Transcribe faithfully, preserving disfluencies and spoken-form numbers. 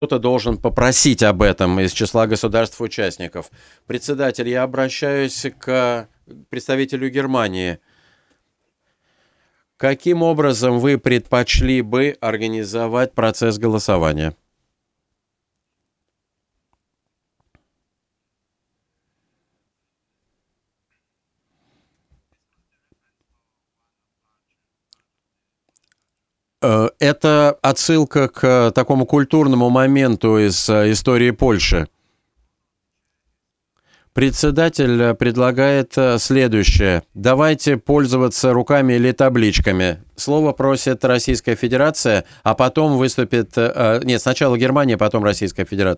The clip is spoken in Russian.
Кто-то должен попросить об этом из числа государств-участников. Председатель, я обращаюсь к представителю Германии. Каким образом вы предпочли бы организовать процесс голосования? Э, это отсылка к такому культурному моменту из э, истории Польши. Председатель предлагает э, следующее. Давайте пользоваться руками или табличками. Слово просит Российская Федерация, а потом выступит... э, Нет, сначала Германия, потом Российская Федерация.